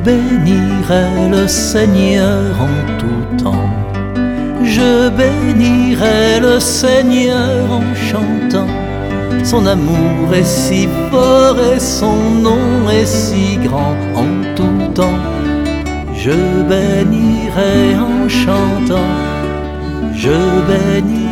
bénirai le Seigneur en tout temps. Je bénirai le Seigneur en chantant. Son amour est si fort et son nom est si grand en tout temps. Je bénirai en chantant. Je bénirai